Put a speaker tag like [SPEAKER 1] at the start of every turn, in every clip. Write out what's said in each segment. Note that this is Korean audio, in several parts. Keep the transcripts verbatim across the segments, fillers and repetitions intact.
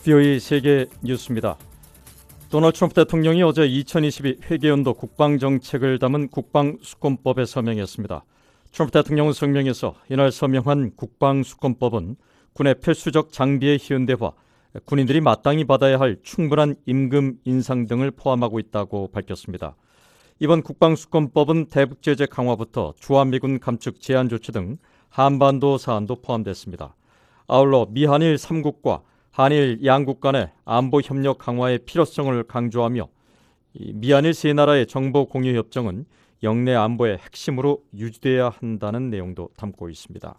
[SPEAKER 1] 브이오에이 세계 뉴스입니다. 도널드 트럼프 대통령이 어제 이천이십이 회계연도 국방정책을 담은 국방수권법에 서명했습니다. 트럼프 대통령은 성명에서 이날 서명한 국방수권법은 군의 필수적 장비의 희은대화, 군인들이 마땅히 받아야 할 충분한 임금 인상 등을 포함하고 있다고 밝혔습니다. 이번 국방수권법은 대북제재 강화부터 주한미군 감축 제한 조치 등 한반도 사안도 포함됐습니다. 아울러 미한일 삼 국과 한일 양국 간의 안보 협력 강화의 필요성을 강조하며 미한일 세 나라의 정보 공유 협정은 영내 안보의 핵심으로 유지돼야 한다는 내용도 담고 있습니다.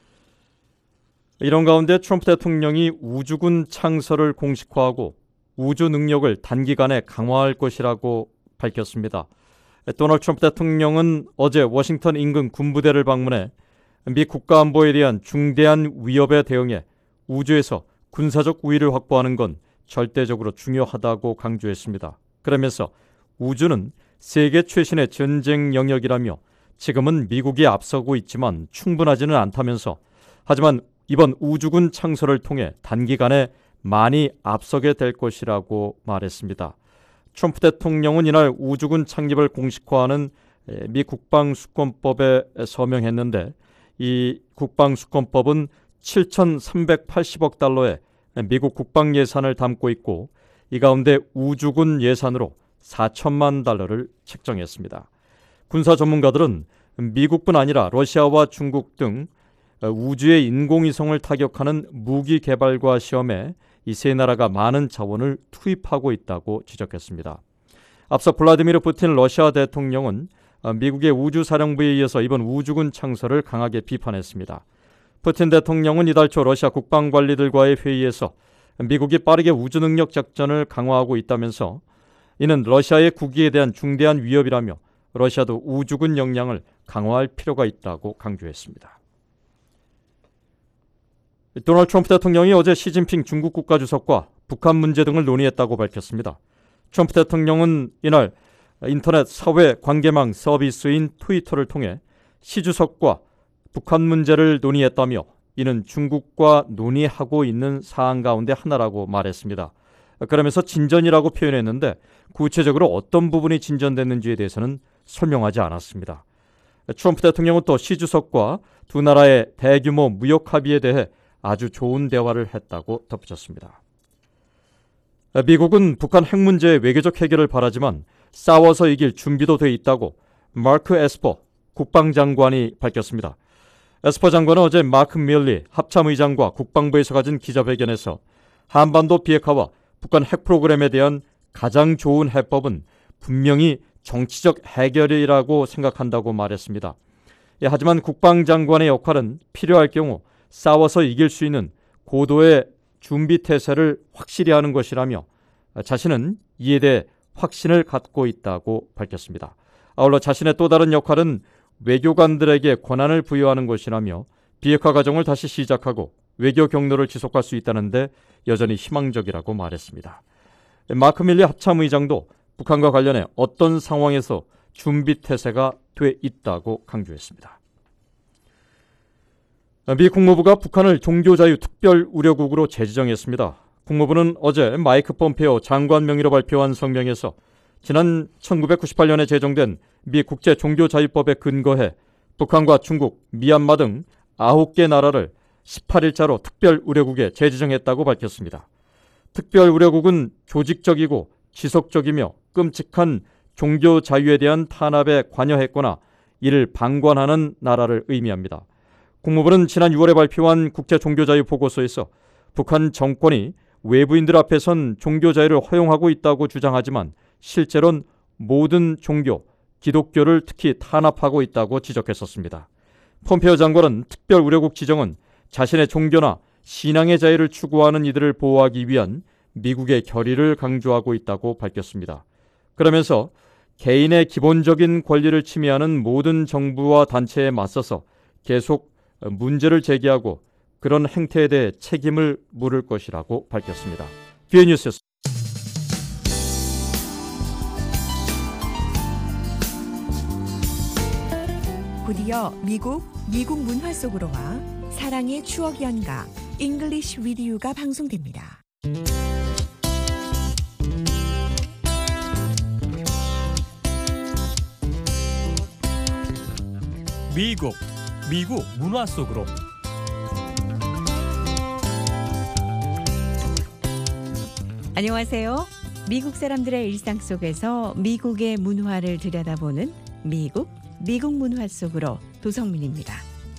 [SPEAKER 1] 이런 가운데 트럼프 대통령이 우주군 창설을 공식화하고 우주 능력을 단기간에 강화할 것이라고 밝혔습니다. 도널드 트럼프 대통령은 어제 워싱턴 인근 군부대를 방문해 미 국가안보에 대한 중대한 위협에 대응해 우주에서 군사적 우위를 확보하는 건 절대적으로 중요하다고 강조했습니다. 그러면서 우주는 세계 최신의 전쟁 영역이라며 지금은 미국이 앞서고 있지만 충분하지는 않다면서 하지만 이번 우주군 창설을 통해 단기간에 많이 앞서게 될 것이라고 말했습니다. 트럼프 대통령은 이날 우주군 창립을 공식화하는 미 국방수권법에 서명했는데 이 국방수권법은 칠천삼백팔십억 달러의 미국 국방 예산을 담고 있고 이 가운데 우주군 예산으로 사천만 달러를 책정했습니다. 군사 전문가들은 미국뿐 아니라 러시아와 중국 등 우주의 인공위성을 타격하는 무기 개발과 시험에 이 세 나라가 많은 자원을 투입하고 있다고 지적했습니다. 앞서 블라디미르 푸틴 러시아 대통령은 미국의 우주사령부에 이어서 이번 우주군 창설을 강하게 비판했습니다. 푸틴 대통령은 이달 초 러시아 국방관리들과의 회의에서 미국이 빠르게 우주능력 작전을 강화하고 있다면서 이는 러시아의 국익에 대한 중대한 위협이라며 러시아도 우주군 역량을 강화할 필요가 있다고 강조했습니다. 도널드 트럼프 대통령이 어제 시진핑 중국 국가주석과 북한 문제 등을 논의했다고 밝혔습니다. 트럼프 대통령은 이날 인터넷 사회 관계망 서비스인 트위터를 통해 시 주석과 북한 문제를 논의했다며 이는 중국과 논의하고 있는 사안 가운데 하나라고 말했습니다. 그러면서 진전이라고 표현했는데 구체적으로 어떤 부분이 진전됐는지에 대해서는 설명하지 않았습니다. 트럼프 대통령은 또 시 주석과 두 나라의 대규모 무역 합의에 대해 아주 좋은 대화를 했다고 덧붙였습니다. 미국은 북한 핵 문제의 외교적 해결을 바라지만 싸워서 이길 준비도 돼 있다고 마크 에스퍼 국방장관이 밝혔습니다. 에스퍼 장관은 어제 마크 밀리 합참의장과 국방부에서 가진 기자회견에서 한반도 비핵화와 북한 핵 프로그램에 대한 가장 좋은 해법은 분명히 정치적 해결이라고 생각한다고 말했습니다. 예, 하지만 국방장관의 역할은 필요할 경우 싸워서 이길 수 있는 고도의 준비태세를 확실히 하는 것이라며 자신은 이에 대해 확신을 갖고 있다고 밝혔습니다. 아울러 자신의 또 다른 역할은 외교관들에게 권한을 부여하는 것이라며 비핵화 과정을 다시 시작하고 외교 경로를 지속할 수 있다는데 여전히 희망적이라고 말했습니다. 마크 밀리 합참의장도 북한과 관련해 어떤 상황에서 준비태세가 돼 있다고 강조했습니다. 미 국무부가 북한을 종교자유 특별우려국으로 재지정했습니다. 국무부는 어제 마이크 폼페오 장관 명의로 발표한 성명에서 지난 천구백구십팔 년에 제정된 미 국제종교자유법에 근거해 북한과 중국, 미얀마 등 아홉 개 나라를 십팔 일자로 특별우려국에 재지정했다고 밝혔습니다. 특별우려국은 조직적이고 지속적이며 끔찍한 종교 자유에 대한 탄압에 관여했거나 이를 방관하는 나라를 의미합니다. 국무부는 지난 유월에 발표한 국제종교자유 보고서에서 북한 정권이 외부인들 앞에선 종교자유를 허용하고 있다고 주장하지만 실제로는 모든 종교, 기독교를 특히 탄압하고 있다고 지적했었습니다. 폼페오 장관은 특별우려국 지정은 자신의 종교나 신앙의 자유를 추구하는 이들을 보호하기 위한 미국의 결의를 강조하고 있다고 밝혔습니다. 그러면서 개인의 기본적인 권리를 침해하는 모든 정부와 단체에 맞서서 계속 문제를 제기하고 그런 행태에 대해 책임을 물을 것이라고 밝혔습니다. 브이오에이 뉴스였습니다.
[SPEAKER 2] 곧이어 미국, 미국 문화 속으로 와 사랑의 추억 연가 잉글리시 위드 유가 방송됩니다.
[SPEAKER 3] 미국, 미국 문화 속으로.
[SPEAKER 4] 안녕하세요. 미국 사람들의 일상 속에서 미국의 문화를 들여다보는 미국, 미국 문화 속으로 도성민입니다.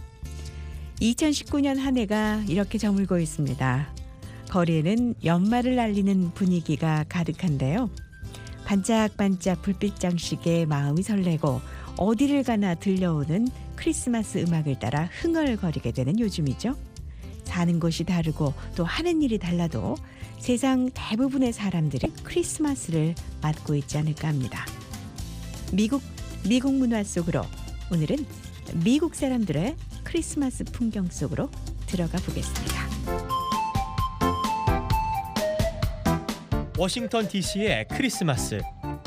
[SPEAKER 4] 이천십구 년 한 해가 이렇게 저물고 있습니다. 거리에는 연말을 알리는 분위기가 가득한데요. 반짝반짝 불빛 장식에 마음이 설레고 어디를 가나 들려오는 크리스마스 음악을 따라 흥얼거리게 되는 요즘이죠. 사는 곳이 다르고 또 하는 일이 달라도 세상 대부분의 사람들이 크리스마스를 맞고 있지 않을까 합니다. 미국, 미국 문화 속으로 오늘은 미국 사람들의 크리스마스 풍경 속으로 들어가 보겠습니다.
[SPEAKER 3] 워싱턴 디씨의 크리스마스.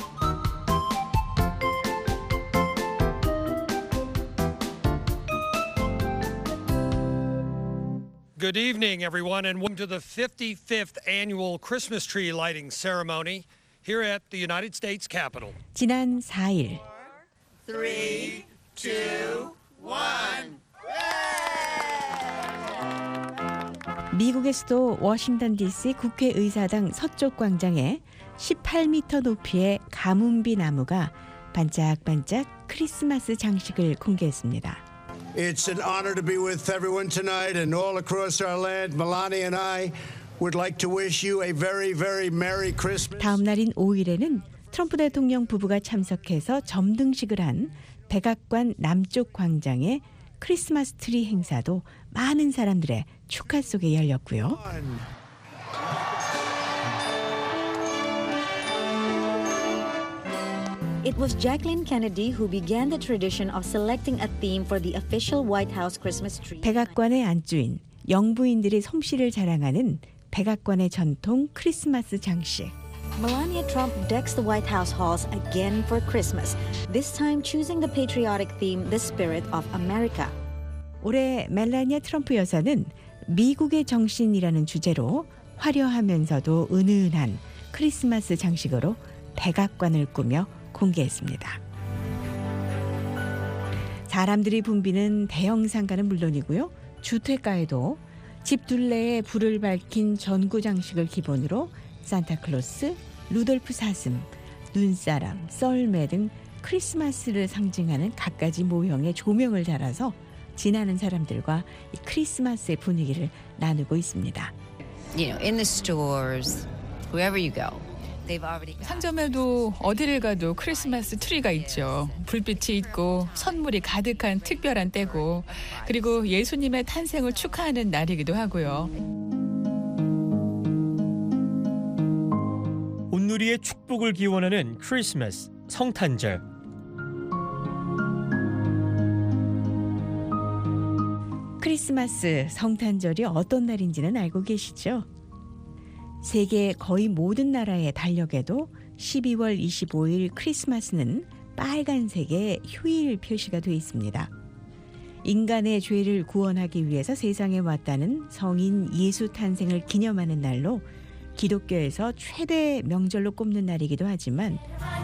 [SPEAKER 5] Good evening, everyone, and welcome to the fifty-fifth annual Christmas tree lighting ceremony here at the United States Capitol.
[SPEAKER 4] 지난 사 일
[SPEAKER 5] Three, two, one.
[SPEAKER 4] 미국의 수도 워싱턴 디씨 국회의사당 서쪽 광장에 십팔 미터 높이의 가뭄비 나무가 반짝반짝 크리스마스 장식을 공개했습니다.
[SPEAKER 6] It's an honor to be with everyone tonight and all across our land. Melania and I would like to wish you a very, very Merry Christmas.
[SPEAKER 4] 다음 날인 오 일에는 트럼프 대통령 부부가 참석해서 점등식을 한 백악관 남쪽 광장의 크리스마스 트리 행사도 많은 사람들의 축하 속에 열렸고요.
[SPEAKER 7] It was Jacqueline Kennedy who began the tradition of selecting a theme for the official White House Christmas tree.
[SPEAKER 4] 백악관의 안주인 영부인들이 솜씨를 자랑하는 백악관의 전통 크리스마스 장식.
[SPEAKER 7] Melania Trump decks the White House halls again for Christmas, this time choosing the patriotic theme, The Spirit of America.
[SPEAKER 4] 올해 멜라니아 트럼프 여사는 미국의 정신이라는 주제로 화려하면서도 은은한 크리스마스 장식으로 백악관을 꾸며 공개했습니다. 사람들이 붐비는 대형 상가는 물론이고요. 주택가에도 집 둘레에 불을 밝힌 전구 장식을 기본으로 산타클로스, 루돌프 사슴, 눈사람, 썰매 등 크리스마스를 상징하는 갖가지 모형의 조명을 달아서 지나는 사람들과 이 크리스마스의 분위기를 나누고 있습니다.
[SPEAKER 8] You know, in the stores, wherever you go.
[SPEAKER 9] 상점에도 어디를 가도 크리스마스 트리가 있죠. 불빛이 있고 선물이 가득한 특별한 때고 그리고 예수님의 탄생을 축하하는 날이기도 하고요.
[SPEAKER 3] 온누리의 축복을 기원하는 크리스마스, 성탄절.
[SPEAKER 4] 크리스마스, 성탄절이 어떤 날인지는 알고 계시죠? 세계 거의 모든 나라의 달력에도 십이월 이십오일 크리스마스는 빨간색의 휴일 표시가 되어 있습니다. 인간의 죄를 구원하기 위해서 세상에 왔다는 성인 예수 탄생을 기념하는 날로 기독교에서 최대 명절로 꼽는 날이기도 하지만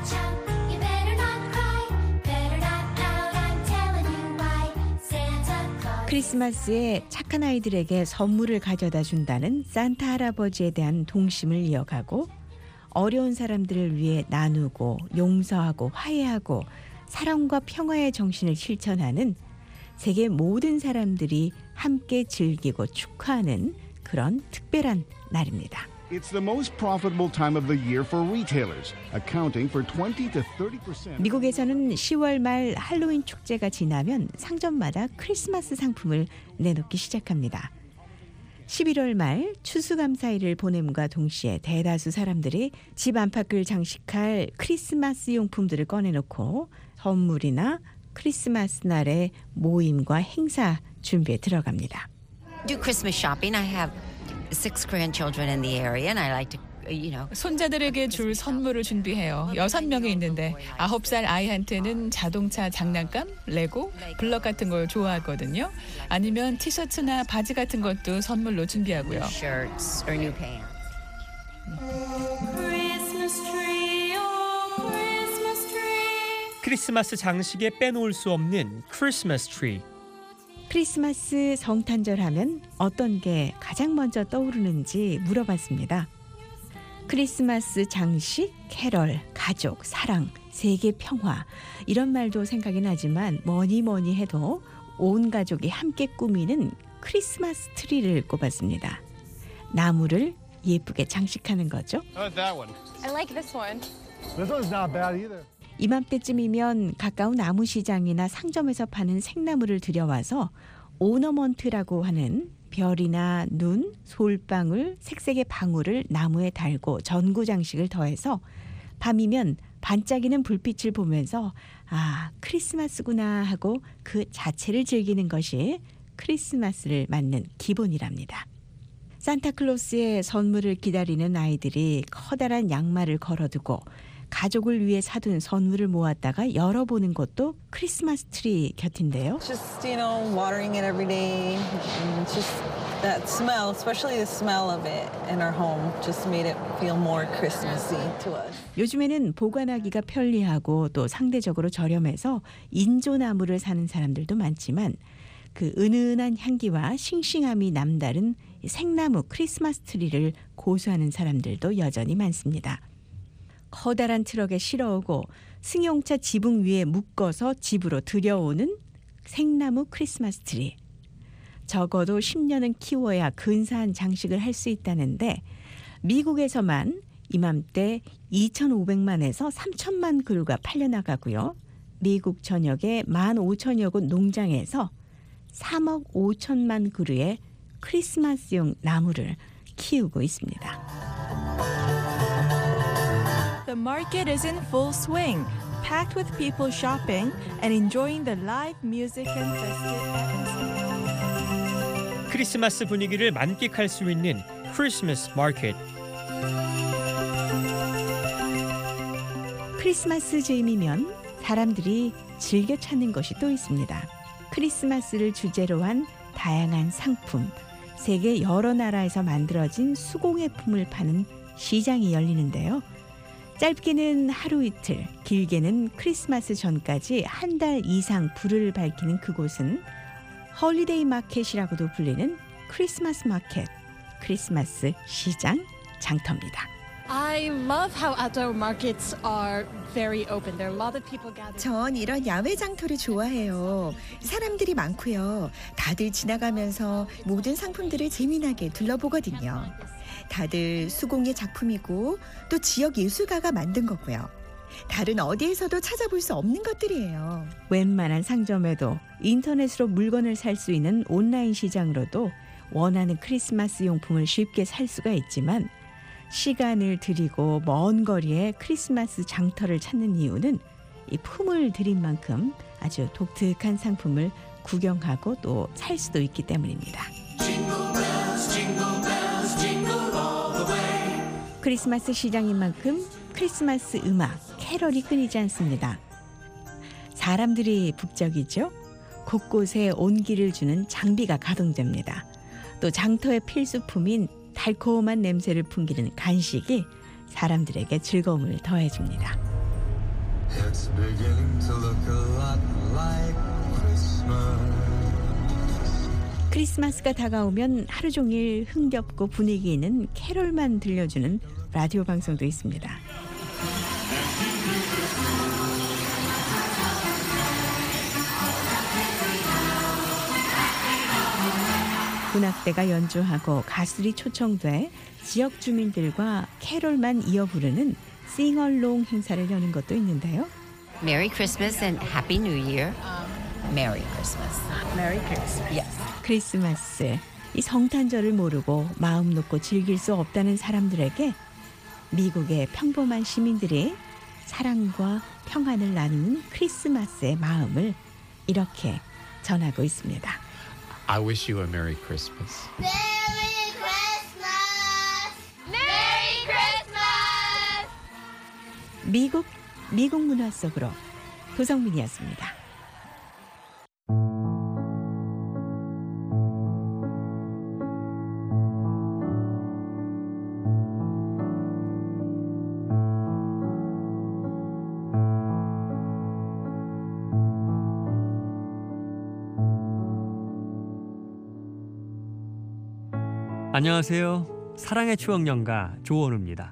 [SPEAKER 4] 크리스마스에 착한 아이들에게 선물을 가져다 준다는 산타 할아버지에 대한 동심을 이어가고 어려운 사람들을 위해 나누고 용서하고 화해하고 사랑과 평화의 정신을 실천하는 세계 모든 사람들이 함께 즐기고 축하하는 그런 특별한 날입니다.
[SPEAKER 10] It's the most profitable time of the year for retailers, accounting for twenty to thirty percent.
[SPEAKER 4] 미국에서는 시월 말 할로윈 축제가 지나면 상점마다 크리스마스 상품을 내놓기 시작합니다. 십일월 말 추수감사일을 보냄과 동시에 대다수 사람들이 집 안팎을 장식할 크리스마스 용품들을 꺼내놓고 선물이나 크리스마스 날의 모임과 행사 준비에 들어갑니다.
[SPEAKER 8] Do Christmas shopping. I have six grandchildren in the area, and I like to, you know.
[SPEAKER 9] 손자들에게 줄 선물을 준비해요. 여섯 명이 있는데 아홉 살 아이한테는 자동차 장난감, 레고, 블럭 같은 걸 좋아하거든요. 아니면 티셔츠나 바지 같은 것도 선물로 준비하고요.
[SPEAKER 8] Shirts or new pants.
[SPEAKER 3] 크리스마스 장식에 빼놓을 수 없는 크리스마스 트리.
[SPEAKER 4] 크리스마스 성탄절 하면 어떤 게 가장 먼저 떠오르는지 물어봤습니다. 크리스마스 장식, 캐럴, 가족, 사랑, 세계 평화 이런 말도 생각이 나지만 뭐니 뭐니 해도 온 가족이 함께 꾸미는 크리스마스 트리를 꼽았습니다. 나무를 예쁘게 장식하는 거죠.
[SPEAKER 11] I like this one.
[SPEAKER 12] This one's not bad either.
[SPEAKER 4] 이맘때쯤이면 가까운 나무시장이나 상점에서 파는 생나무를 들여와서 오너먼트라고 하는 별이나 눈, 솔방울, 색색의 방울을 나무에 달고 전구 장식을 더해서 밤이면 반짝이는 불빛을 보면서 아, 크리스마스구나 하고 그 자체를 즐기는 것이 크리스마스를 맞는 기본이랍니다. 산타클로스의 선물을 기다리는 아이들이 커다란 양말을 걸어두고 가족을 위해 사둔 선물을 모았다가 열어보는 것도 크리스마스 트리 곁인데요.
[SPEAKER 13] Just, you know, watering it every day. And just that smell, especially the smell of it in our home, just made it feel more Christmassy to us.
[SPEAKER 4] 요즘에는 보관하기가 편리하고 또 상대적으로 저렴해서 인조나무를 사는 사람들도 많지만 그 은은한 향기와 싱싱함이 남다른 생나무 크리스마스 트리를 고수하는 사람들도 여전히 많습니다. 커다란 트럭에 실어오고 승용차 지붕 위에 묶어서 집으로 들여오는 생나무 크리스마스 트리. 적어도 십 년은 키워야 근사한 장식을 할 수 있다는데 미국에서만 이맘때 이천오백만에서 삼천만 그루가 팔려나가고요. 미국 전역의 만 오천여 곳 농장에서 삼억 오천만 그루의 크리스마스용 나무를 키우고 있습니다.
[SPEAKER 2] The market is in full swing, packed with people shopping and enjoying the live music and festive atmosphere.
[SPEAKER 3] 크리스마스 분위기를 만끽할 수 있는 크리스마스 마켓.
[SPEAKER 4] 크리스마스 즈음이면 사람들이 즐겨 찾는 것이 또 있습니다. 크리스마스를 주제로 한 다양한 상품, 세계 여러 나라에서 만들어진 수공예품을 파는 시장이 열리는데요. 짧게는 하루 이틀, 길게는 크리스마스 전까지 한 달 이상 불을 밝히는 그곳은 홀리데이 마켓이라고도 불리는 크리스마스 마켓, 크리스마스 시장 장터입니다.
[SPEAKER 11] I love how outdoor markets are very open. There are a lot of people gathered.
[SPEAKER 14] 전 이런 야외 장터를 좋아해요. 사람들이 많고요. 다들 지나가면서 모든 상품들을 재미나게 둘러보거든요. 다들 수공예 작품이고 또 지역 예술가가 만든 거고요. 다른 어디에서도 찾아볼 수 없는 것들이에요.
[SPEAKER 4] 웬만한 상점에도 인터넷으로 물건을 살 수 있는 온라인 시장으로도 원하는 크리스마스 용품을 쉽게 살 수가 있지만 시간을 들이고 먼 거리에 크리스마스 장터를 찾는 이유는 이 품을 들인 만큼 아주 독특한 상품을 구경하고 또 살 수도 있기 때문입니다. 크리스마스 시장인 만큼 크리스마스 음악, 캐럴이 끊이지 않습니다. 사람들이 북적이죠. 곳곳에 온기를 주는 장비가 가동됩니다. 또 장터의 필수품인 달콤한 냄새를 풍기는 간식이 사람들에게 즐거움을 더해줍니다.
[SPEAKER 15] It's beginning to look a lot like Christmas.
[SPEAKER 4] 크리스마스가 다가오면 하루 종일 흥겹고 분위기 있는 캐롤만 들려주는 라디오 방송도 있습니다. 군악대가 연주하고 가수들이 초청돼 지역 주민들과 캐롤만 이어 부르는 싱얼롱 행사를 여는 것도 있는데요.
[SPEAKER 8] Merry Christmas and Happy New Year. Merry Christmas.
[SPEAKER 4] Merry Christmas. Yes. 크리스마스, 이 성탄절을 모르고 마음 놓고 즐길 수 없다는 사람들에게 미국의 평범한 시민들이 사랑과 평안을 나누는 크리스마스의 마음을 이렇게 전하고 있습니다.
[SPEAKER 16] I wish you a Merry Christmas.
[SPEAKER 17] Merry Christmas! Merry Christmas!
[SPEAKER 4] 미국, 미국 문화 속으로 도성민이었습니다.
[SPEAKER 18] 안녕하세요. 사랑의 추억 연가 조원우입니다.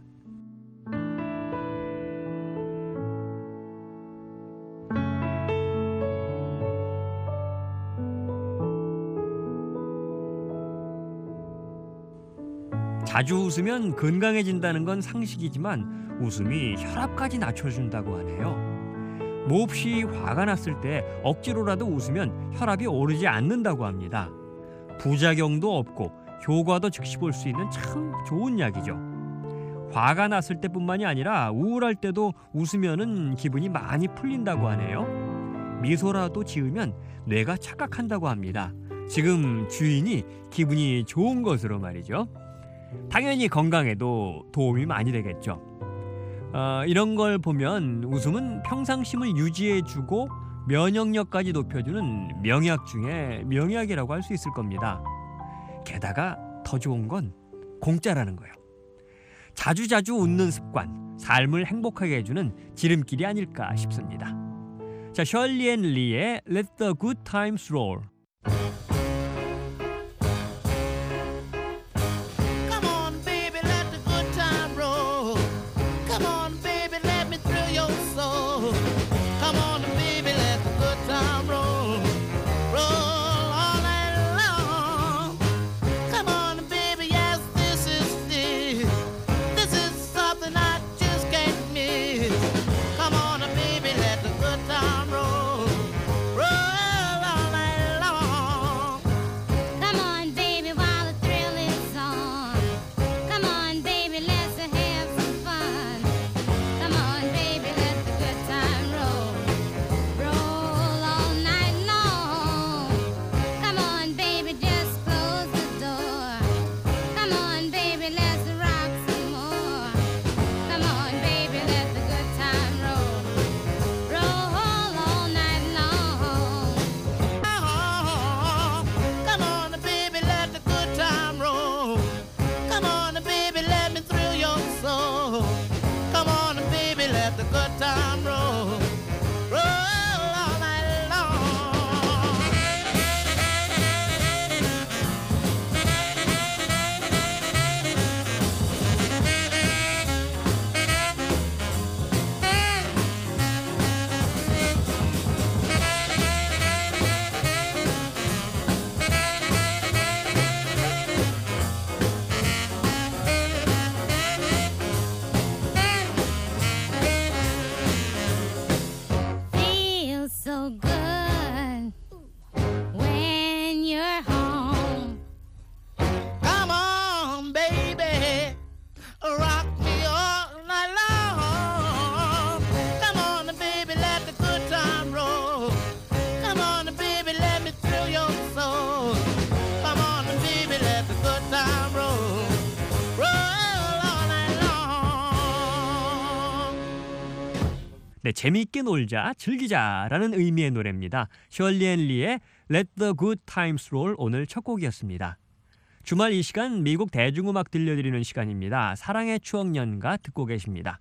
[SPEAKER 18] 자주 웃으면 건강해진다는 건 상식이지만 웃음이 혈압까지 낮춰준다고 하네요. 몹시 화가 났을 때 억지로라도 웃으면 혈압이 오르지 않는다고 합니다. 부작용도 없고 효과도 즉시 볼 수 있는 참 좋은 약이죠. 화가 났을 때뿐만이 아니라 우울할 때도 웃으면은 기분이 많이 풀린다고 하네요. 미소라도 지으면 뇌가 착각한다고 합니다. 지금 주인이 기분이 좋은 것으로 말이죠. 당연히 건강에도 도움이 많이 되겠죠. 어, 이런 걸 보면 웃음은 평상심을 유지해주고 면역력까지 높여주는 명약 중에 명약이라고 할 수 있을 겁니다. 게다가 더 좋은 건 공짜라는 거예요. 자주자주 웃는 습관, 삶을 행복하게 해주는 지름길이 아닐까 싶습니다. 자, 셜리 앤 리의 Let the Good Times Roll. 네, 재미있게 놀자, 즐기자라는 의미의 노래입니다. 셜리 앤 리의 Let the Good Times Roll 오늘 첫 곡이었습니다. 주말 이 시간 미국 대중음악 들려드리는 시간입니다. 사랑의 추억 연가 듣고 계십니다.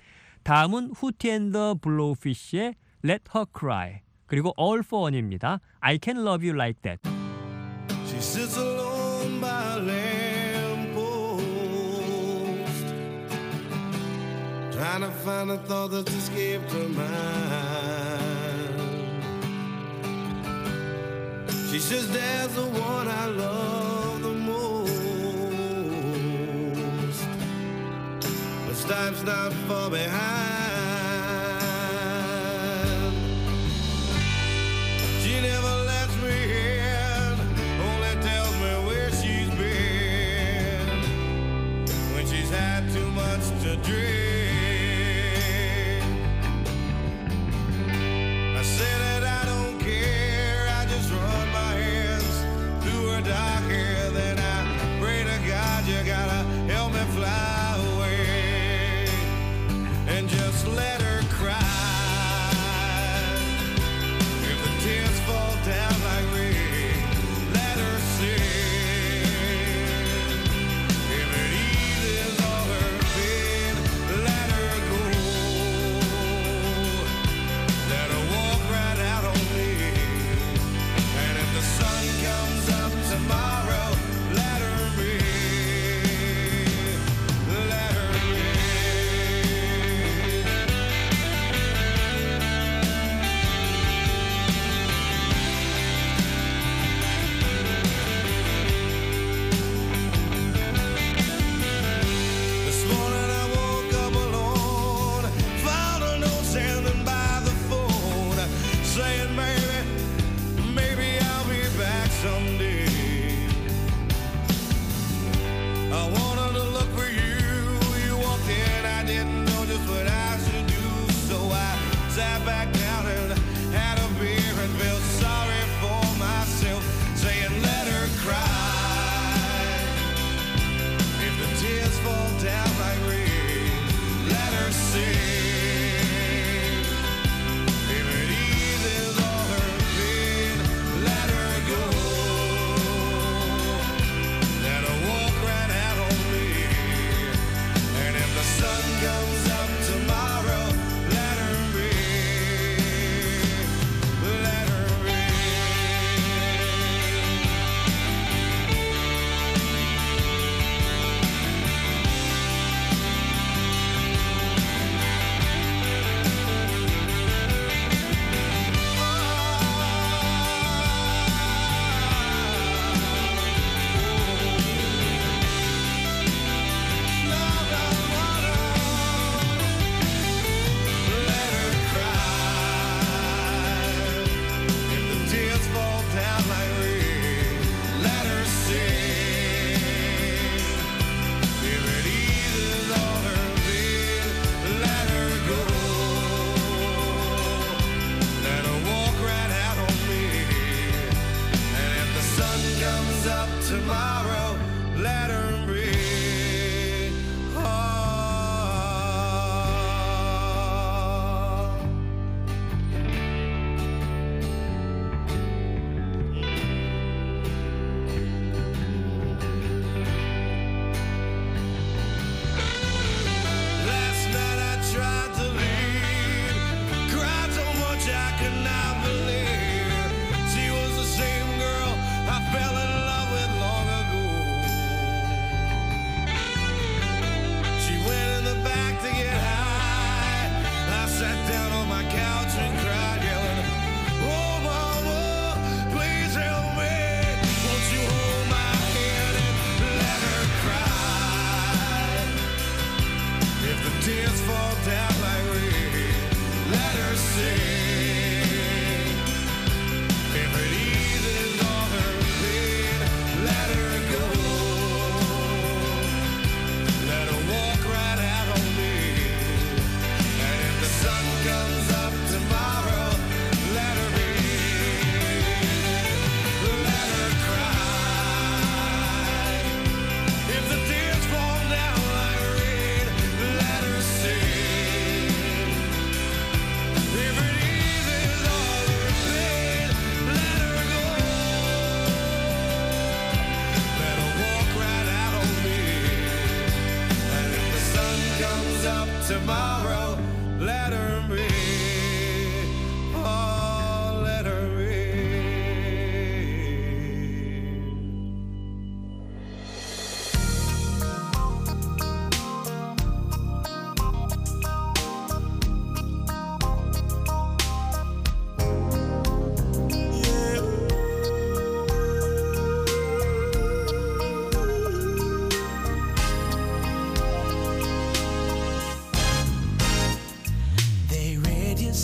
[SPEAKER 18] 다음은 후티 앤 더 블로우피쉬의 Let Her Cry, 그리고 All for One입니다. I Can Love You Like That.
[SPEAKER 15] She sits alone by a lamppost, trying to find a thought that's escaped her mind. She says, "There's the one I love the most, but time's not far behind." She never lets me in, only tells me where she's been when she's had too much to drink. I say that I don't care, I just run my hands through her dark hair. Then I pray to God, you gotta help me fly away and just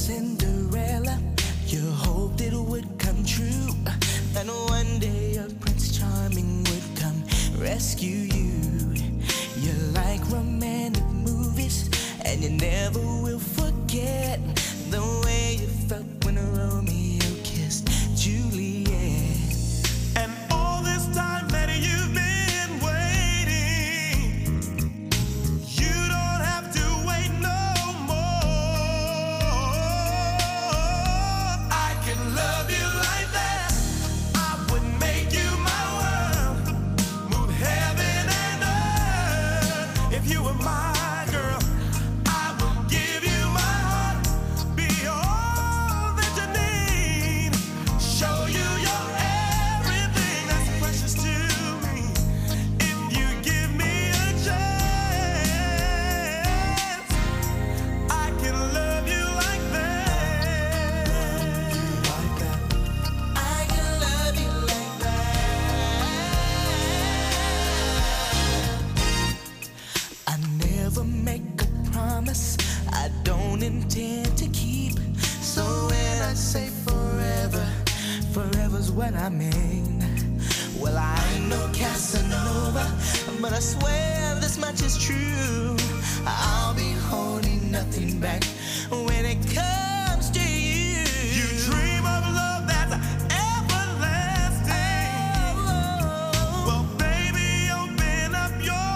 [SPEAKER 19] Cinderella, you hoped it would come true, and one day a Prince Charming would come rescue you. You like romantic movies, and you never will forget the way you felt when Romeo kissed Juliet. And all this time that you've been waiting, you don't have to wait no more. I can love you like that. I would make you my world, move heaven and earth. If you were my girl, I would give you my heart, be all that you need, show you your everything that's precious to me. If you give me a chance, I can love you like that. Like that. I can love you like that. I never make a promise I don't intend to keep. So when I say forever, forever's what I mean. Well, I ain't no Casanova, but I swear this much is true. I'll be holding nothing back when it comes to you. You dream of love that's everlasting. Well, baby, open up your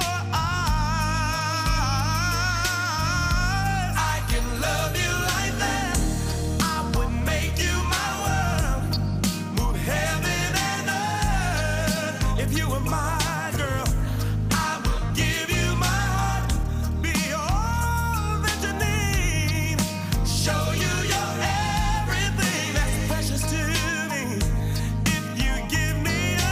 [SPEAKER 19] eyes. I can love you like that. I would make you my world, move heaven and earth. If you were my girl, I would give you my heart, be all that you need, show you your everything that's precious to me. If you give me a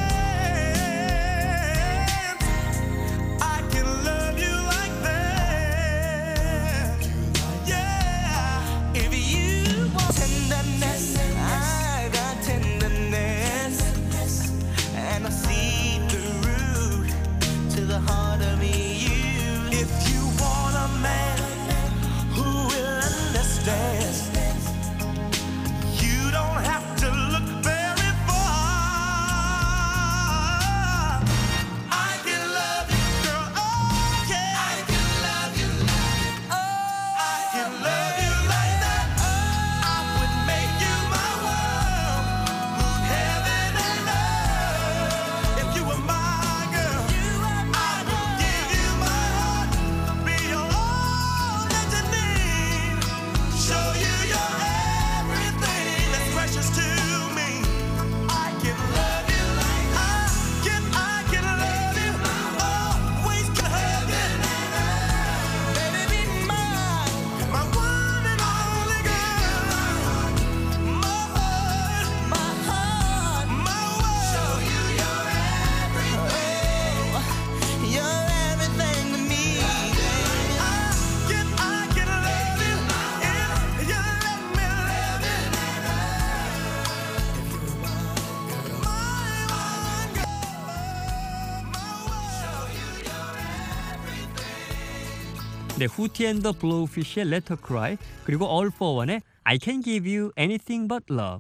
[SPEAKER 19] chance, I can love you like that. Yeah, if you want tenderness, I got tenderness, and I see through to the heart of you. If you want a man who will understand, you don't have to look very far. I can love you, girl. Okay, I can love you. Oh, I can love you like that. I would make you my world, move heaven and earth. If you were my girl, I would give you my heart, be all that you need, show you your everything that's precious to me. I can love you like I can, I can love you, always can have you. Baby, be mine, my one and only girl, my heart, my heart, my world. Show you your everything, you're everything to me. I can, I can love you if you let me love you.
[SPEAKER 18] 네, 후티 앤 더 블로우피쉬의 Let Her Cry, 그리고 All for One의 I Can Give You Anything But Love.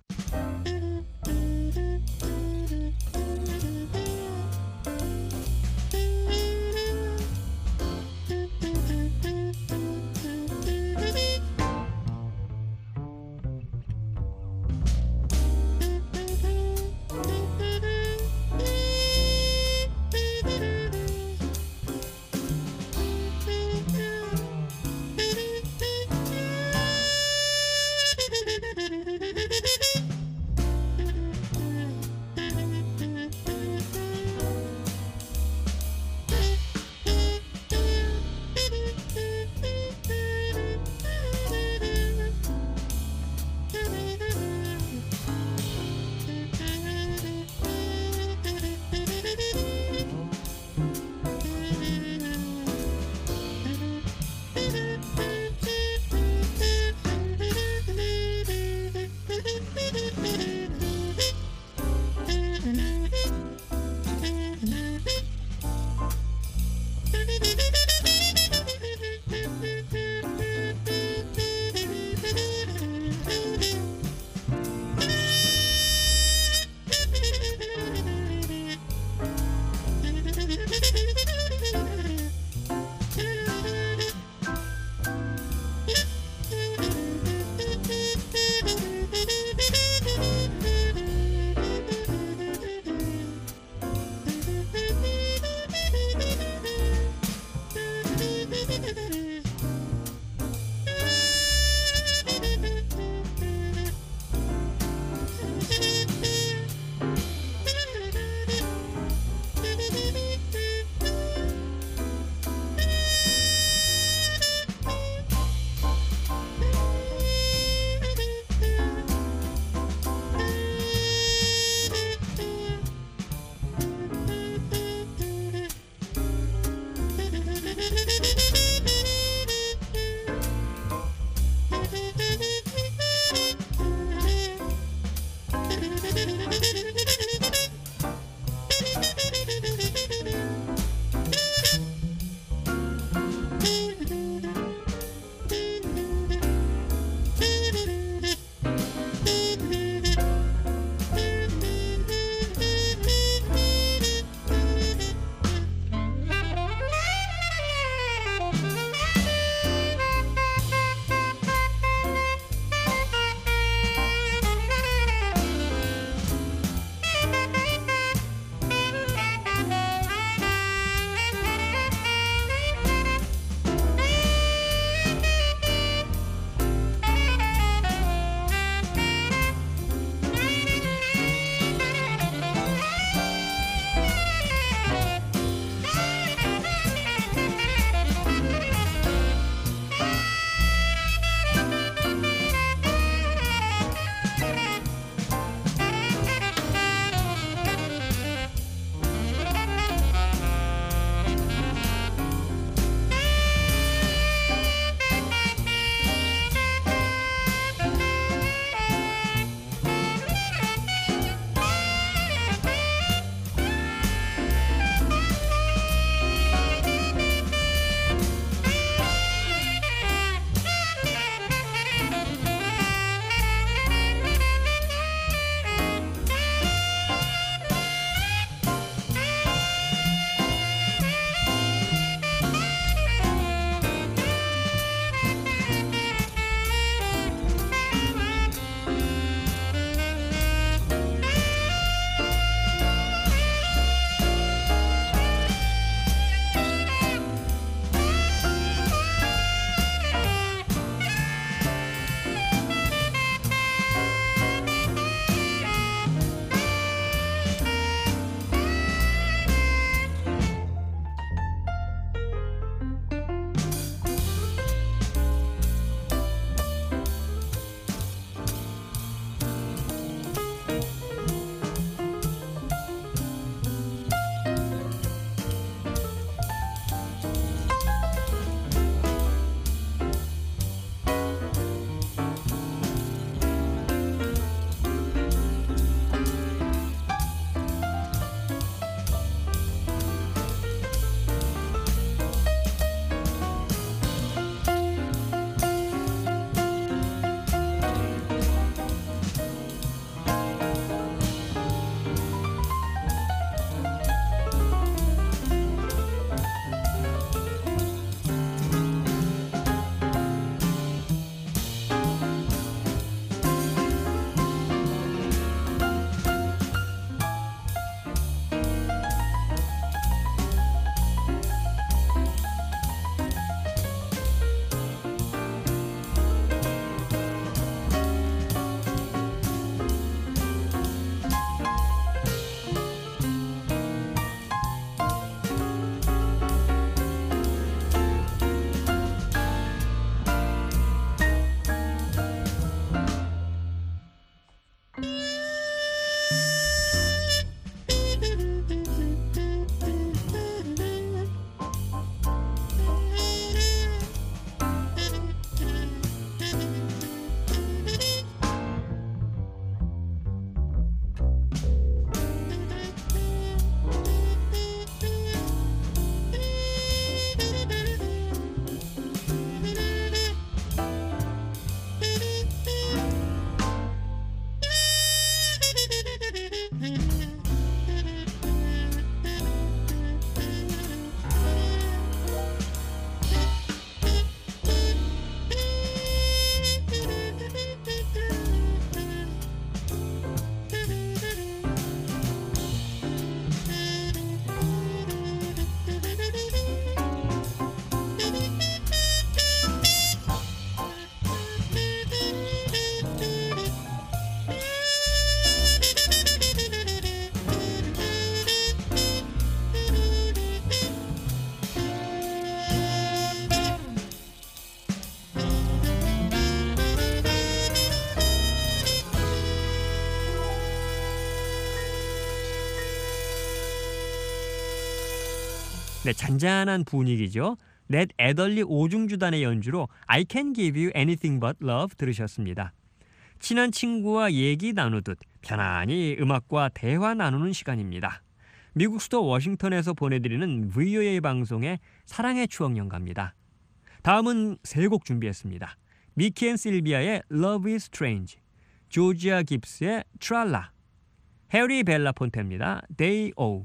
[SPEAKER 18] 네, 잔잔한 분위기죠. 넷 애덜리 오중주단의 연주로 I Can Give You Anything But Love 들으셨습니다. 친한 친구와 얘기 나누듯 편안히 음악과 대화 나누는 시간입니다. 미국 수도 워싱턴에서 보내드리는 브이오에이 방송의 사랑의 추억 연가입니다. 다음은 세 곡 준비했습니다. 미키 앤 실비아의 Love is Strange, 조지아 깁스의 트랄라, 해리 벨라폰테입니다. Day O.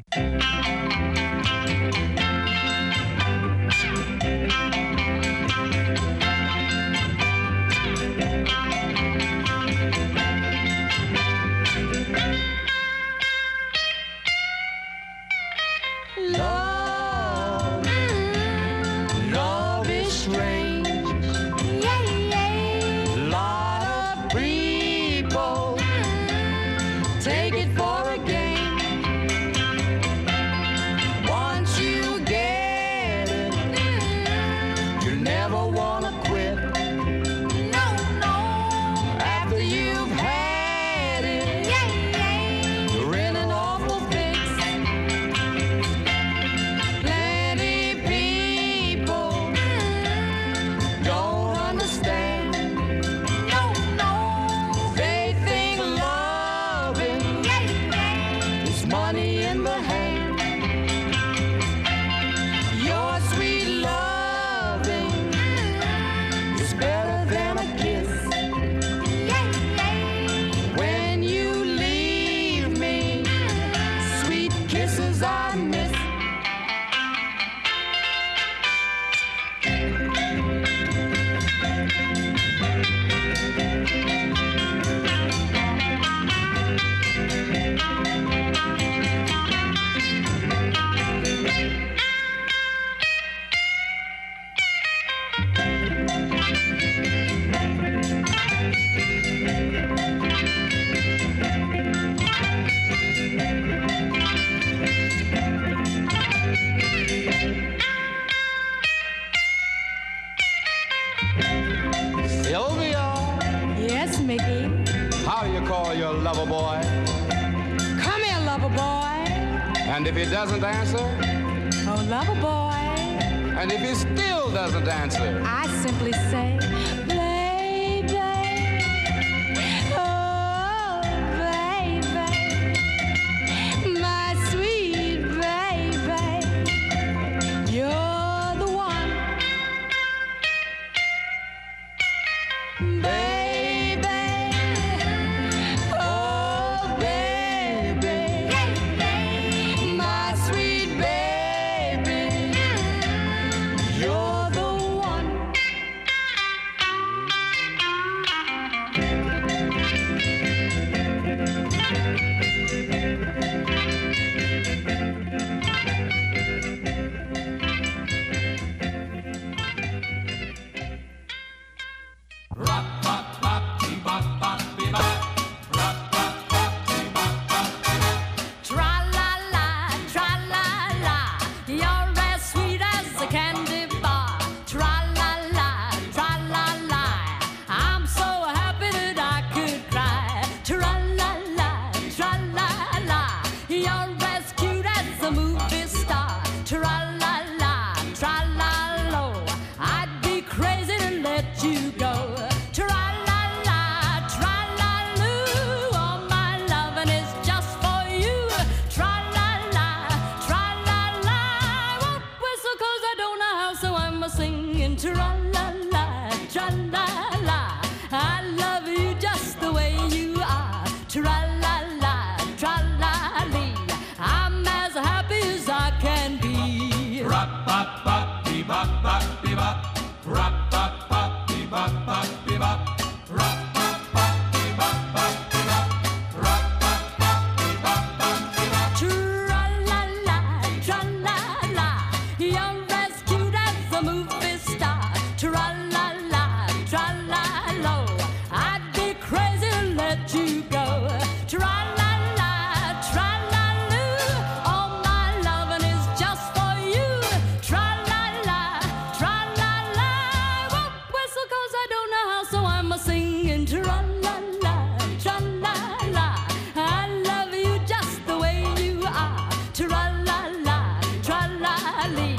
[SPEAKER 19] Love, love is strange. Yeah, yeah. Lot of people take it for a game. Once you get it, you never wanna quit. No, no. After you've had it, yeah, yeah. You're in an awful fix.
[SPEAKER 20] Lover boy.
[SPEAKER 21] Come here, lover boy.
[SPEAKER 20] And if he doesn't answer?
[SPEAKER 21] Oh, lover boy.
[SPEAKER 20] And if he still doesn't answer?
[SPEAKER 21] I simply say, baby. Oh, baby. My sweet baby. You're the one. Baby. Tra-la-la, tra-la-la,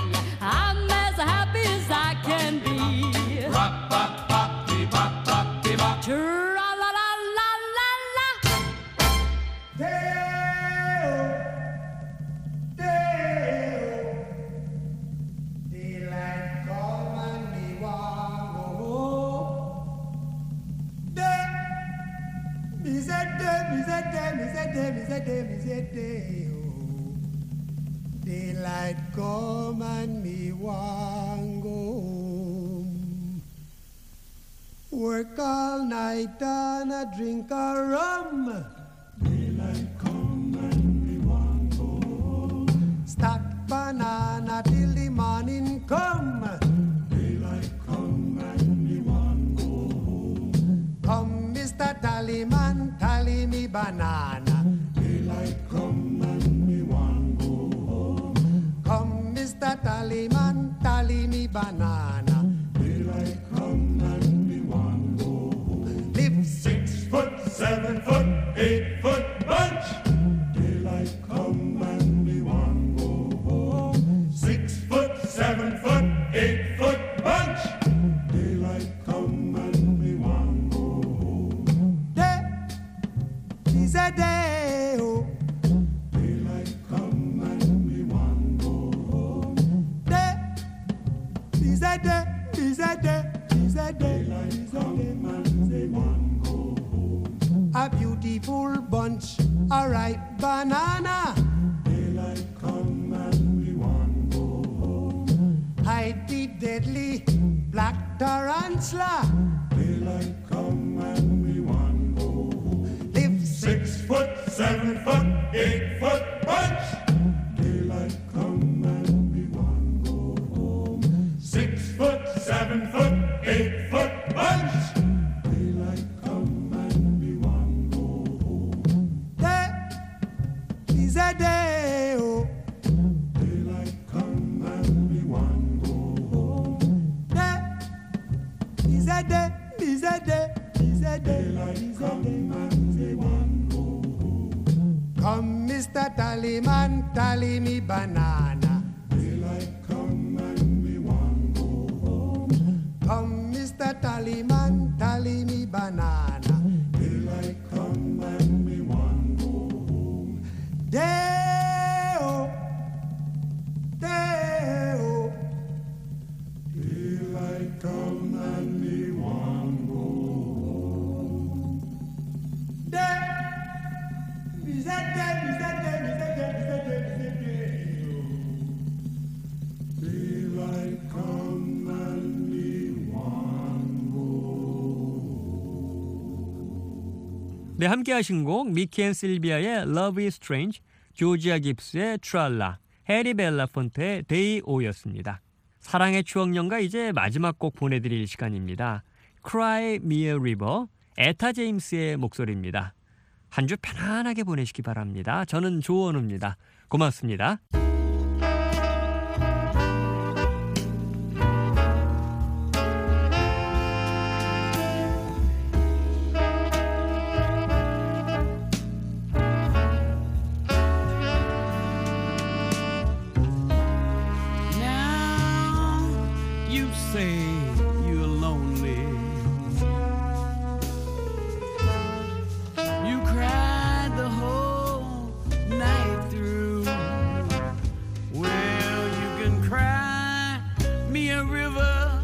[SPEAKER 6] Daylight come and me want go home. Work all night and a drink a rum. Daylight come and me want go home. Stack banana till the morning come. Daylight come and me want go home. Come, Mister Tallyman, tally me banana. Daylight come and me want go home. Come, Mister Tallyman, tally me banana. Daylight come and me want go home. Live six foot, seven foot, eight foot bunch. Daylight come and me want go home. Six foot, seven foot, eight foot bunch. Daylight come and me want go home. Day is a day, oh. Daylight come and me want go home. Day is a day, is a day, is a day. Daylight come and me want go home. A beautiful bunch, a ripe banana. Daylight come and we want go home. Hide the deadly black tarantula. Daylight come and we want go home. Live six foot, seven foot, eight foot bunch. Daylight come and we want go home. Six foot, seven foot, eight foot bunch. Daylight come and we want go home. Day is a day, oh. Daylight come and we want go home. Day is a day, is a day, is a day. Daylight come and we want go home. Come, Mister Tallyman, tally me banana. Daylight come and we want go home. Come, Mister Tallyman, tally me banana. Daylight come and we want go home. Day-o, day-o. Daylight come and we want go home. Day, is that day, is that day, is that day, is that day, is that day-o. Daylight come and we want go home.
[SPEAKER 18] 네, 함께 하신 곡 미키 앤 실비아의 Love is Strange, 조지아 깁스의 트랄라, 해리 벨라폰테의 데이 오였습니다. 사랑의 추억연가 이제 마지막 곡 보내드릴 시간입니다. Cry Me a River, 에타 제임스의 목소리입니다. 한 주 편안하게 보내시기 바랍니다. 저는 조원우입니다. 고맙습니다.
[SPEAKER 1] Say you're lonely. You cried the whole night through. Well, you can cry me a river.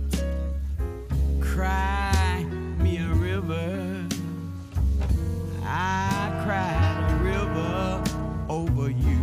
[SPEAKER 1] Cry me a river. I cried a river over you.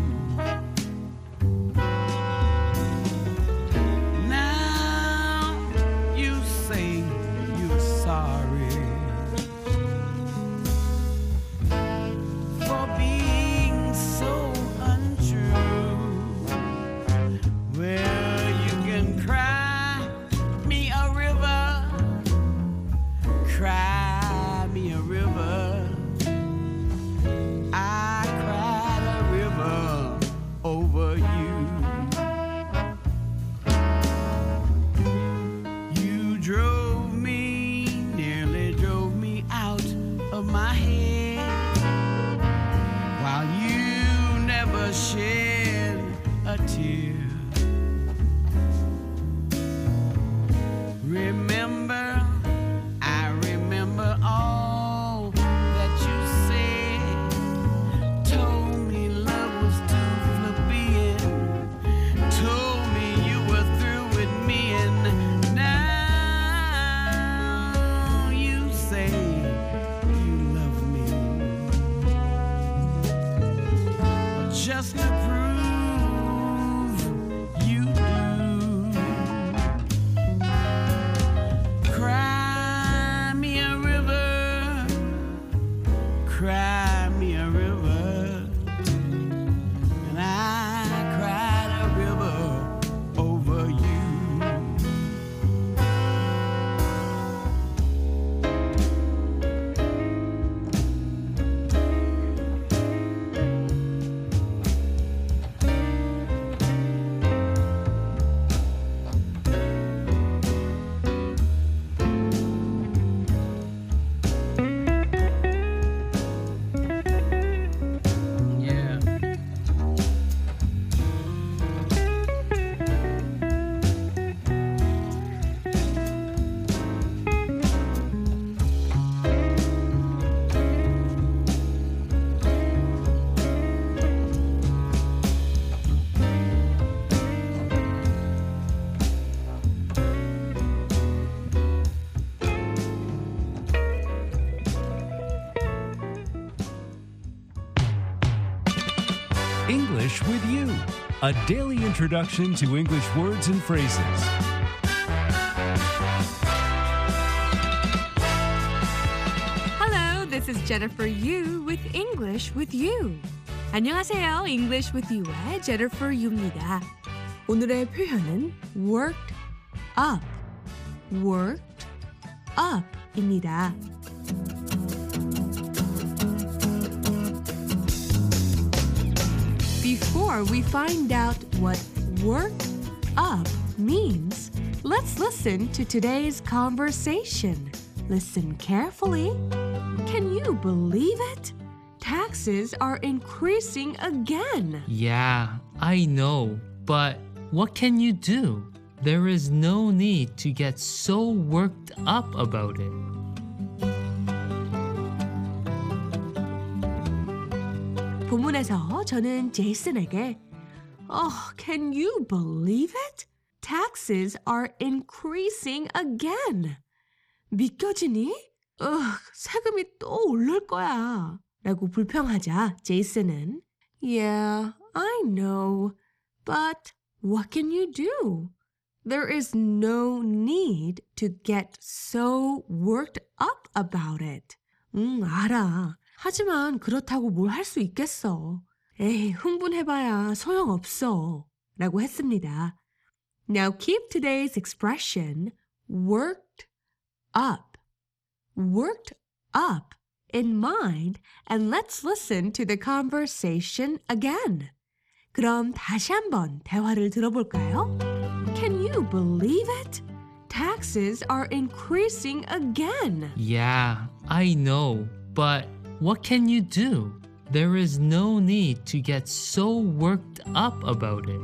[SPEAKER 1] Love me. cry me a river, and I cried a river over you.
[SPEAKER 5] English with You, a daily introduction to English words and phrases.
[SPEAKER 22] Hello, this is Jennifer Yu with English with You. 안녕하세요. English with You의 Jennifer Yu입니다. 오늘의 표현은 worked up, worked up입니다. Before we find out what worked up means, let's listen to today's conversation. Listen carefully. Can you believe it? Taxes are increasing again.
[SPEAKER 23] Yeah, I know, but what can you do? There is no need to get so worked up about it.
[SPEAKER 22] 본문에서 저는 제이슨에게 Oh, can you believe it? Taxes are increasing again. 믿겨지니? Ugh, 세금이 또 오를 거야. 라고 불평하자 제이슨은 Yeah, I know. But what can you do? There is no need to get so worked up about it. 응, 알아. 하지만 그렇다고 뭘 할 수 있겠어. 에이, 흥분해봐야 소용없어. 라고 했습니다. Now keep today's expression worked up, worked up in mind and let's listen to the conversation again. 그럼 다시 한번 대화를 들어볼까요? Can you believe it? Taxes are increasing again.
[SPEAKER 23] Yeah, I know, but what can you do? There is no need to get so worked up about it.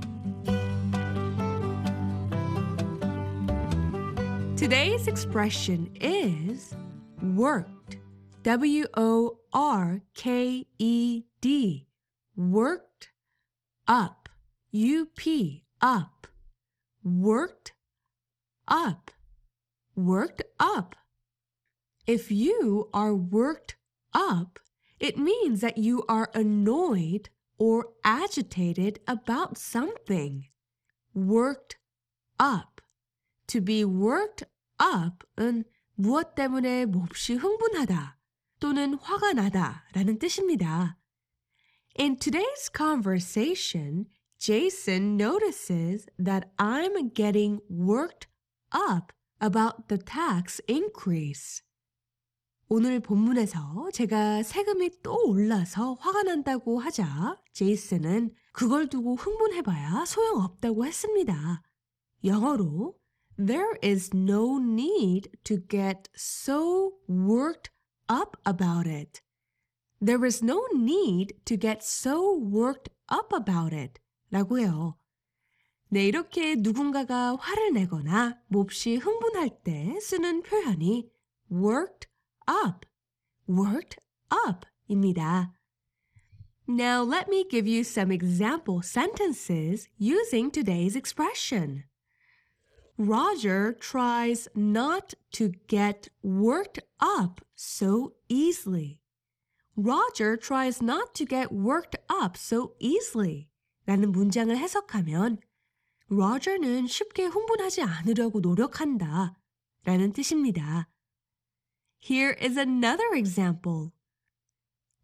[SPEAKER 22] Today's expression is worked. W O R K E D. Worked up. U P. Up. Worked up. Worked up. If you are worked up, it means that you are annoyed or agitated about something. Worked up. To be worked up은 무엇 때문에 몹시 흥분하다 또는 화가 나다 라는 뜻입니다. In today's conversation, Jason notices that I'm getting worked up about the tax increase. 오늘 본문에서 제가 세금이 또 올라서 화가 난다고 하자 제이슨은 그걸 두고 흥분해봐야 소용없다고 했습니다. 영어로 There is no need to get so worked up about it. There is no need to get so worked up about it. 라고요. 네, 이렇게 누군가가 화를 내거나 몹시 흥분할 때 쓰는 표현이 worked up, worked up 입니다. Now let me give you some example sentences using today's expression. Roger tries not to get worked up so easily. Roger tries not to get worked up so easily. 라는 문장을 해석하면 Roger는 쉽게 흥분하지 않으려고 노력한다. 라는 뜻입니다. Here is another example.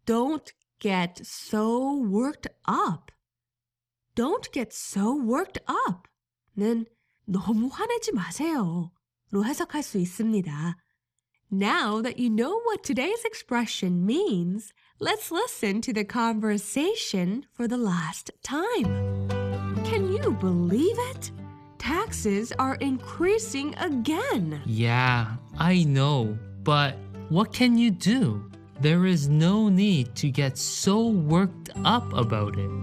[SPEAKER 22] Don't get so worked up. Don't get so worked up. 는 너무 화내지 마세요. 로 해석할 수 있습니다. Now that you know what today's expression means, let's listen to the conversation for the last time. Can you believe it? Taxes are increasing again.
[SPEAKER 23] Yeah, I know, but what can you do? There is no need to get so worked up about it.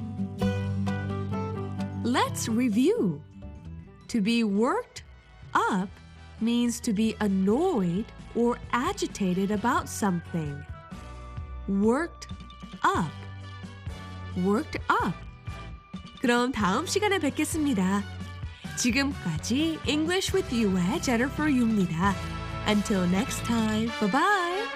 [SPEAKER 22] Let's review. To be worked up means to be annoyed or agitated about something. Worked up. Worked up. 그럼 다음 시간에 뵙겠습니다. 지금까지 English with You의 Jennifer Yu입니다. Until next time, bye-bye.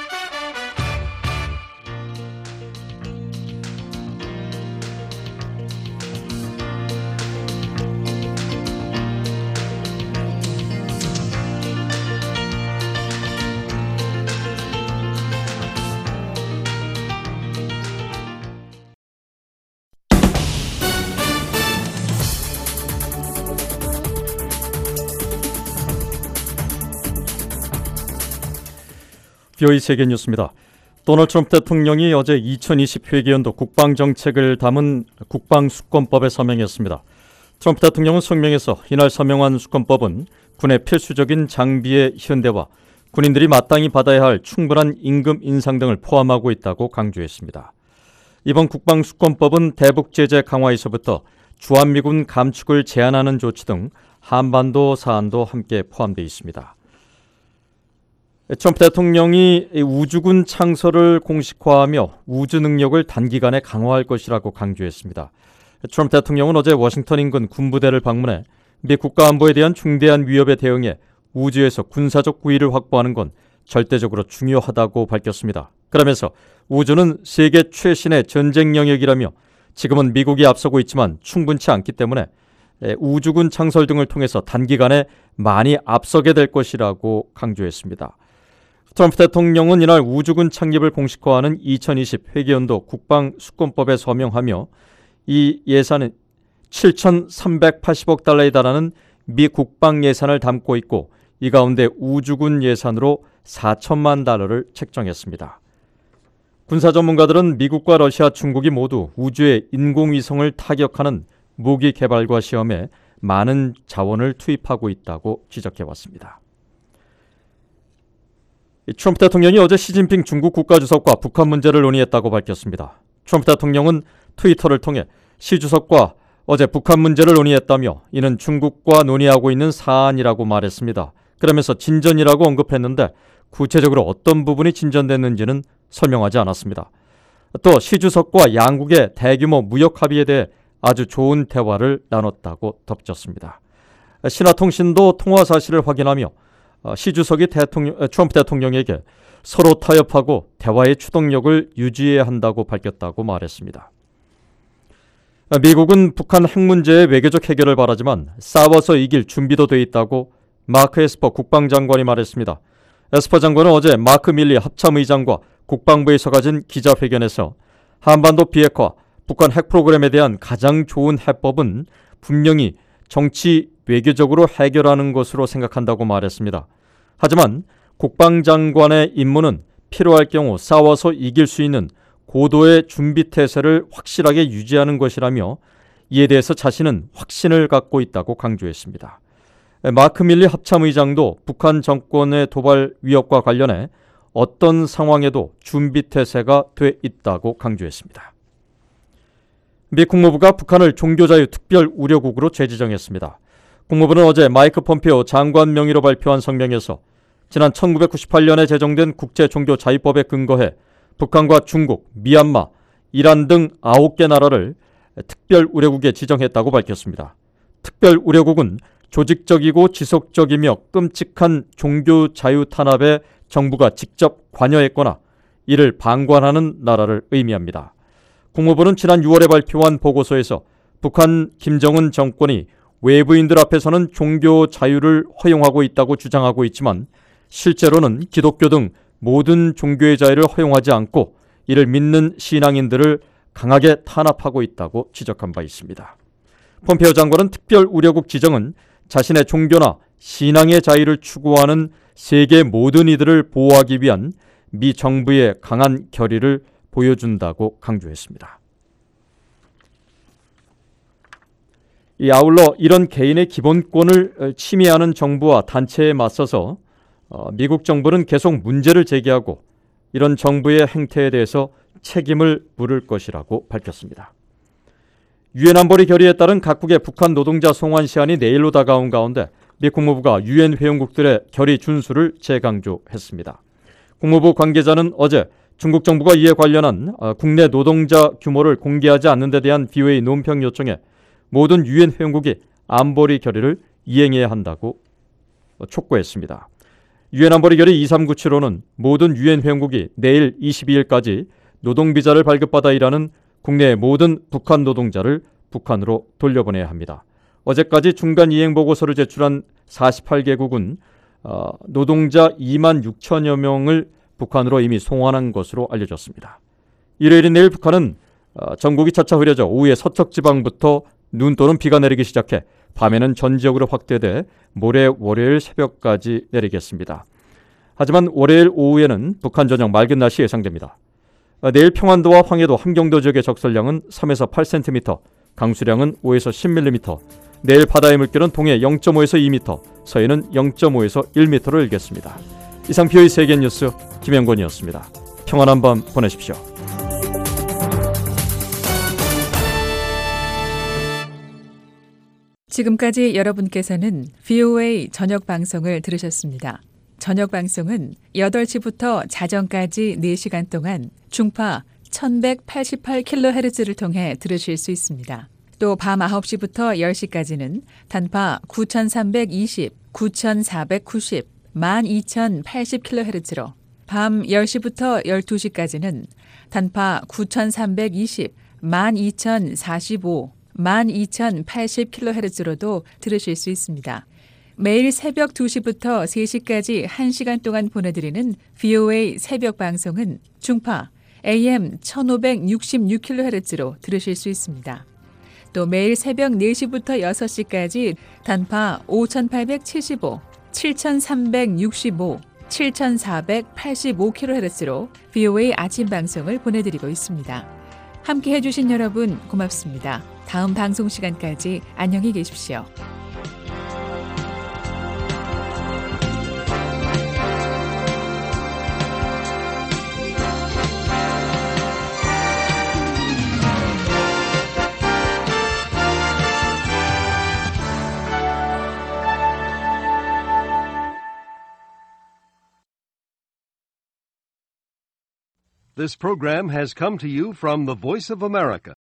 [SPEAKER 7] 비오이 세계 뉴스입니다. 도널드 트럼프 대통령이 어제 이천이십 회계연도 국방정책을 담은 국방수권법에 서명했습니다. 트럼프 대통령은 성명에서 이날 서명한 수권법은 군의 필수적인 장비의 현대화, 군인들이 마땅히 받아야 할 충분한 임금 인상 등을 포함하고 있다고 강조했습니다. 이번 국방수권법은 대북 제재 강화에서부터 주한미군 감축을 제한하는 조치 등 한반도 사안도 함께 포함되어 있습니다. 트럼프 대통령이 우주군 창설을 공식화하며 우주 능력을 단기간에 강화할 것이라고 강조했습니다. 트럼프 대통령은 어제 워싱턴 인근 군부대를 방문해 미 국가안보에 대한 중대한 위협에 대응해 우주에서 군사적 우위를 확보하는 건 절대적으로 중요하다고 밝혔습니다. 그러면서 우주는 세계 최신의 전쟁 영역이라며 지금은 미국이 앞서고 있지만 충분치 않기 때문에 우주군 창설 등을 통해서 단기간에 많이 앞서게 될 것이라고 강조했습니다. 트럼프 대통령은 이날 우주군 창립을 공식화하는 이천이십 회계연도 국방수권법에 서명하며 이 예산은 칠천삼백팔십억 달러에 달하는 미 국방 예산을 담고 있고 이 가운데 우주군 예산으로 사천만 달러를 책정했습니다. 군사 전문가들은 미국과 러시아, 중국이 모두 우주의 인공위성을 타격하는 무기 개발과 시험에 많은 자원을 투입하고 있다고 지적해왔습니다. 트럼프 대통령이 어제 시진핑 중국 국가주석과 북한 문제를 논의했다고 밝혔습니다. 트럼프 대통령은 트위터를 통해 시 주석과 어제 북한 문제를 논의했다며 이는 중국과 논의하고 있는 사안이라고 말했습니다. 그러면서 진전이라고 언급했는데 구체적으로 어떤 부분이 진전됐는지는 설명하지 않았습니다. 또 시 주석과 양국의 대규모 무역 합의에 대해 아주 좋은 대화를 나눴다고 덧붙였습니다. 신화통신도 통화 사실을 확인하며 시 주석이 대통령, 트럼프 대통령에게 서로 타협하고 대화의 추동력을 유지해야 한다고 밝혔다고 말했습니다. 미국은 북한 핵 문제의 외교적 해결을 바라지만 싸워서 이길 준비도 돼 있다고 마크 에스퍼 국방장관이 말했습니다. 에스퍼 장관은 어제 마크 밀리 합참의장과 국방부에서 가진 기자회견에서 한반도 비핵화, 북한 핵 프로그램에 대한 가장 좋은 해법은 분명히 정치 외교적으로 해결하는 것으로 생각한다고 말했습니다. 하지만 국방장관의 임무는 필요할 경우 싸워서 이길 수 있는 고도의 준비태세를 확실하게 유지하는 것이라며 이에 대해서 자신은 확신을 갖고 있다고 강조했습니다. 마크 밀리 합참의장도 북한 정권의 도발 위협과 관련해 어떤 상황에도 준비태세가 돼 있다고 강조했습니다. 미 국무부가 북한을 종교자유 특별 우려국으로 재지정했습니다. 국무부는 어제 마이크 폼페오 장관 명의로 발표한 성명에서 지난 천구백구십팔 년에 제정된 국제종교자유법에 근거해 북한과 중국, 미얀마, 이란 등 아홉 개 나라를 특별 우려국에 지정했다고 밝혔습니다. 특별 우려국은 조직적이고 지속적이며 끔찍한 종교 자유 탄압에 정부가 직접 관여했거나 이를 방관하는 나라를 의미합니다. 국무부는 지난 유월에 발표한 보고서에서 북한 김정은 정권이 외부인들 앞에서는 종교 자유를 허용하고 있다고 주장하고 있지만 실제로는 기독교 등 모든 종교의 자유를 허용하지 않고 이를 믿는 신앙인들을 강하게 탄압하고 있다고 지적한 바 있습니다. 폼페이오 장관은 특별 우려국 지정은 자신의 종교나 신앙의 자유를 추구하는 세계 모든 이들을 보호하기 위한 미 정부의 강한 결의를 보여준다고 강조했습니다. 이 아울러 이런 개인의 기본권을 침해하는 정부와 단체에 맞서서 미국 정부는 계속 문제를 제기하고 이런 정부의 행태에 대해서 책임을 물을 것이라고 밝혔습니다. 유엔 안보리 결의에 따른 각국의 북한 노동자 송환 시한이 내일로 다가온 가운데 미 국무부가 유엔 회원국들의 결의 준수를 재강조했습니다. 국무부 관계자는 어제 중국 정부가 이에 관련한 국내 노동자 규모를 공개하지 않는 데 대한 브이오에이 논평 요청에 모든 유엔 회원국이 안보리 결의를 이행해야 한다고 촉구했습니다. 유엔 안보리 결의 이삼구칠호는 모든 유엔 회원국이 내일 이십이일까지 노동비자를 발급받아 일하는 국내의 모든 북한 노동자를 북한으로 돌려보내야 합니다. 어제까지 중간 이행 보고서를 제출한 사십팔 개국은 어, 노동자 이만 육천여 명을 북한으로 이미 송환한 것으로 알려졌습니다. 일요일인 내일 북한은 어, 전국이 차차 흐려져 오후에 서쪽 지방부터 눈 또는 비가 내리기 시작해 밤에는 전 지역으로 확대돼 모레 월요일 새벽까지 내리겠습니다. 하지만 월요일 오후에는 북한 전역 맑은 날씨 예상됩니다. 어, 내일 평안도와 황해도, 함경도 지역의 적설량은 삼에서 팔 센티미터, 강수량은 오에서 십 밀리미터, 내일 바다의 물결은 동해 영점오에서 이 미터, 서해는 영점오에서 일 미터로 일겠습니다. 이상 비오이 세계 뉴스 김영권이었습니다. 평안한 밤 보내십시오.
[SPEAKER 9] 지금까지 여러분께서는 브이오에이 저녁 방송을 들으셨습니다. 저녁 방송은 여덟 시부터 자정까지 네 시간 동안 중파 천백팔십팔 킬로헤르츠를 통해 들으실 수 있습니다. 또 밤 아홉 시부터 열 시까지는 단파 구천삼백이십, 구천사백구십, 만 이천팔십 킬로헤르츠로, 밤 열 시부터 열두 시까지는 단파 구천삼백이십, 만 이천사십오, 만 이천팔십 킬로헤르츠로도 들으실 수 있습니다. 매일 새벽 두 시부터 세 시까지 한 시간 동안 보내드리는 브이오에이 새벽 방송은 중파 에이엠 천오백육십육 킬로헤르츠로 들으실 수 있습니다. 또 매일 새벽 네 시부터 여섯 시까지 단파 오천팔백칠십오, 칠천삼백육십오, 칠천사백팔십오 킬로헤르츠로 브이오에이 아침 방송을 보내드리고 있습니다. 함께 해주신 여러분 고맙습니다. 다음 방송 시간까지 안녕히 계십시오.
[SPEAKER 5] This program has come to you from the Voice of America,